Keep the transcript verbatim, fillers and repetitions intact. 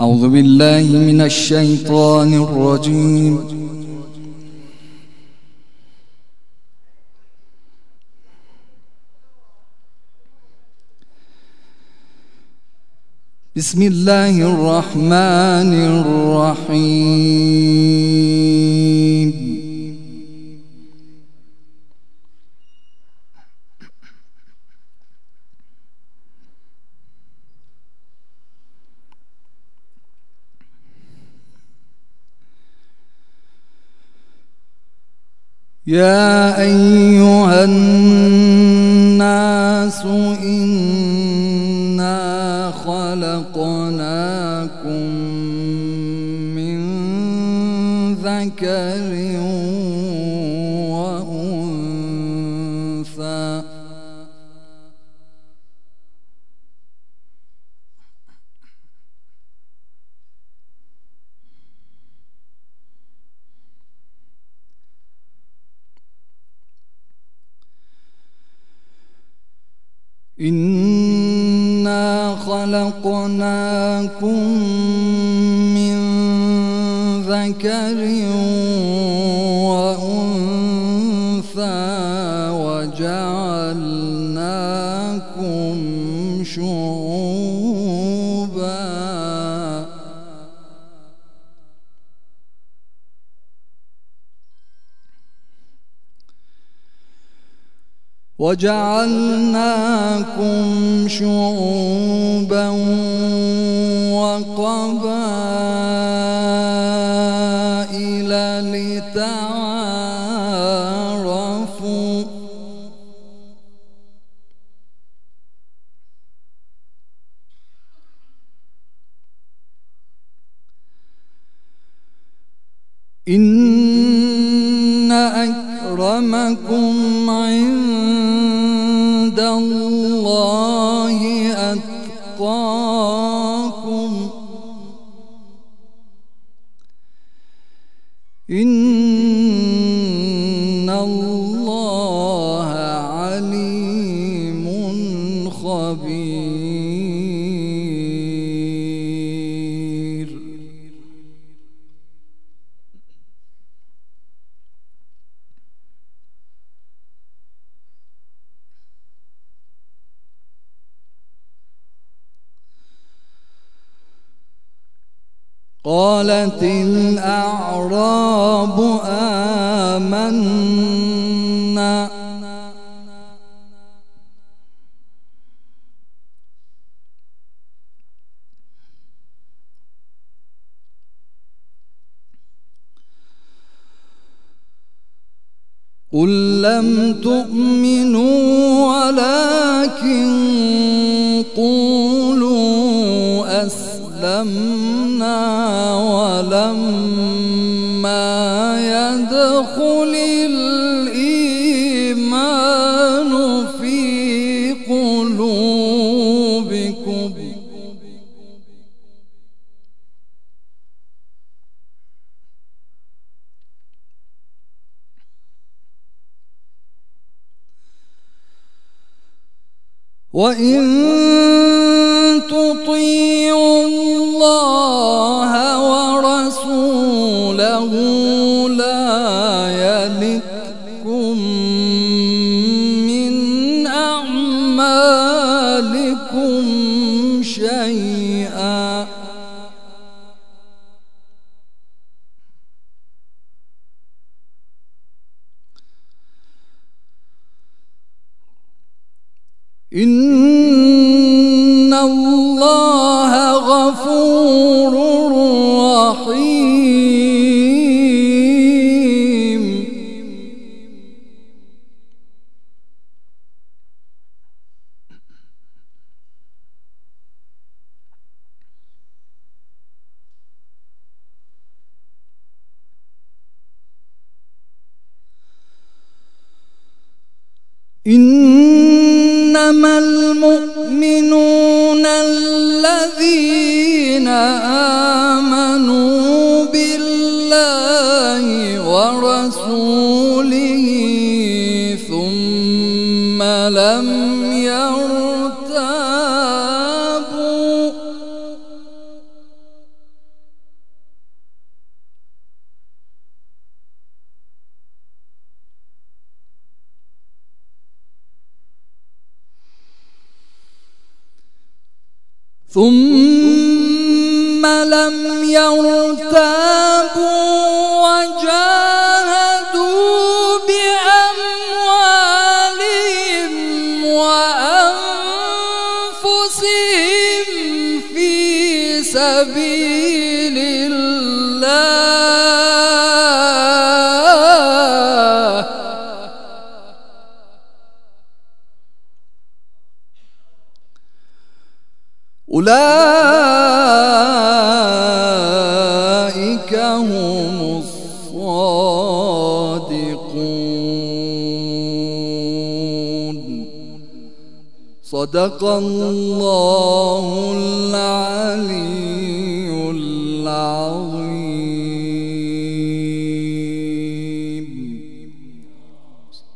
أعوذ بالله من الشيطان الرجيم. بسم الله الرحمن الرحيم. يا أيها الناس إنا خلقناكم من ذكر وأنثى إنا خلقناكم من ذكر وأنثى وجعلناكم شعوبا وجعلناكم شعوبا وقبائل لتعارفوا إن أكرمكم عند الله أتقاكم إن الله عليم خبير. قالت الأعراب آمنا قل لم تؤمنوا ولكن قولوا أسلمنا ولما يدخل الإيمان في قلوبكم وإن تطيعوا الله ورسوله لا يلتكم من أعمالكم شيئا إن الله غفور رحيم. إنما المؤمنون الذين آمنوا بالله ورسوله ثم لم يرتابوا ثم لم يرتابوا وجاهدوا بأموالهم وأنفسهم في سبيل الله أولئك هم الصادقون. صدق الله العلي العظيم.